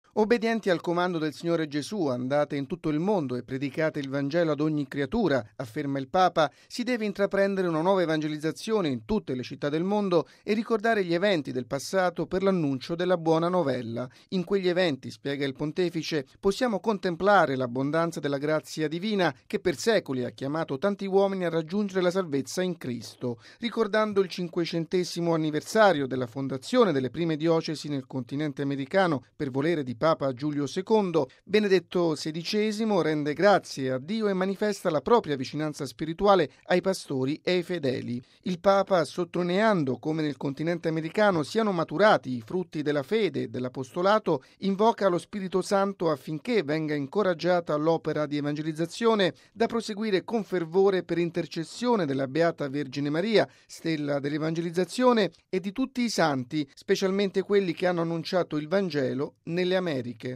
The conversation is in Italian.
Obbedienti al comando del Signore Gesù, andate in tutto il mondo e predicate il Vangelo ad ogni creatura, afferma il Papa, si deve intraprendere una nuova evangelizzazione in tutte le città del mondo e ricordare gli eventi del passato per l'annuncio della buona novella. In quegli eventi, spiega il Pontefice, possiamo contemplare l'abbondanza della grazia divina che per secoli ha chiamato tanti uomini a raggiungere la salvezza in Cristo. Ricordando il 500° anniversario della fondazione delle prime diocesi nel continente americano per volere di Papa Giulio II, Benedetto XVI rende grazie a Dio e manifesta la propria vicinanza spirituale ai pastori e ai fedeli. Il Papa, sottolineando come nel continente americano siano maturati i frutti della fede e dell'apostolato, invoca lo Spirito Santo affinché venga incoraggiata l'opera di evangelizzazione da proseguire con fervore per intercessione della Beata Vergine Maria, stella dell'evangelizzazione, e di tutti i santi, specialmente quelli che hanno annunciato il Vangelo nelle Americhe.